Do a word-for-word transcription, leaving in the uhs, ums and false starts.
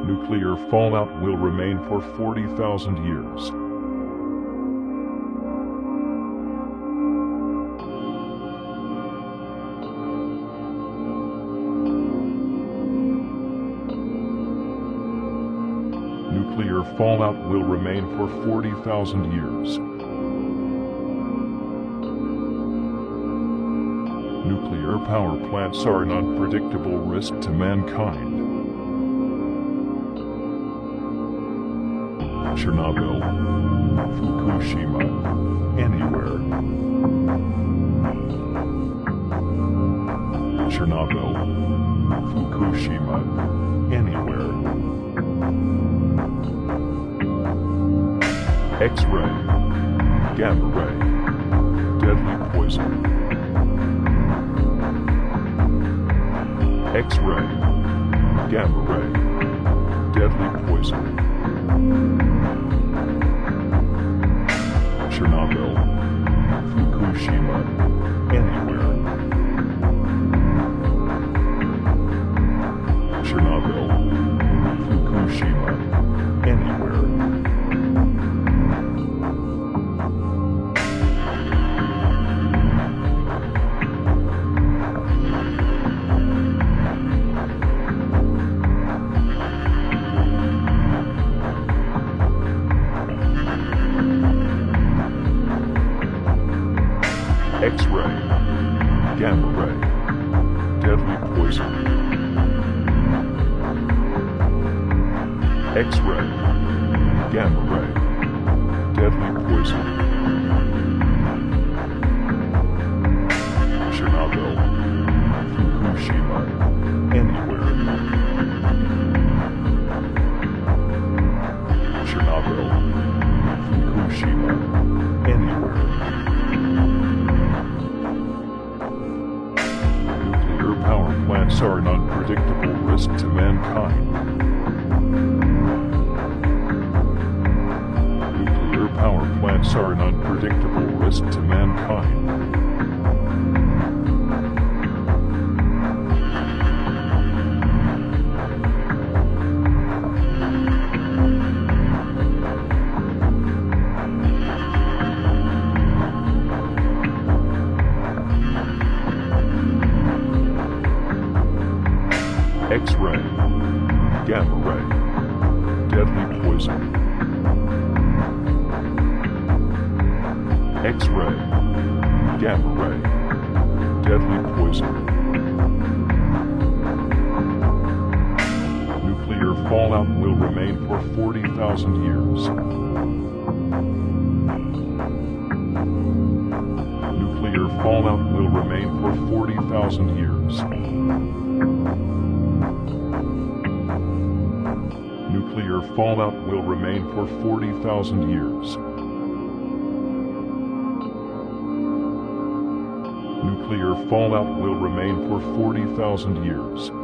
Nuclear fallout will remain for forty thousand years. Nuclear fallout will remain for forty thousand years. Nuclear power plants are an unpredictable risk to mankind. Chernobyl, Fukushima, anywhere. Chernobyl, Fukushima, anywhere. X-ray, gamma ray, deadly poison. X-ray, gamma ray, deadly poison. Chernobyl, Fukushima, anywhere. Chernobyl, Fukushima, anywhere. X-ray, gamma ray, deadly poison. X-ray, gamma ray, deadly poison. Chernobyl, Fukushima, anywhere. Chernobyl, Fukushima, anywhere. Power plants are an unpredictable risk to mankind. Nuclear power plants are an unpredictable risk to mankind. X-ray, gamma ray, deadly poison. X-ray, gamma ray, deadly poison. Nuclear fallout will remain for forty thousand years. Nuclear fallout will remain for forty thousand years. Nuclear fallout will remain for forty thousand years. Nuclear fallout will remain for forty thousand years.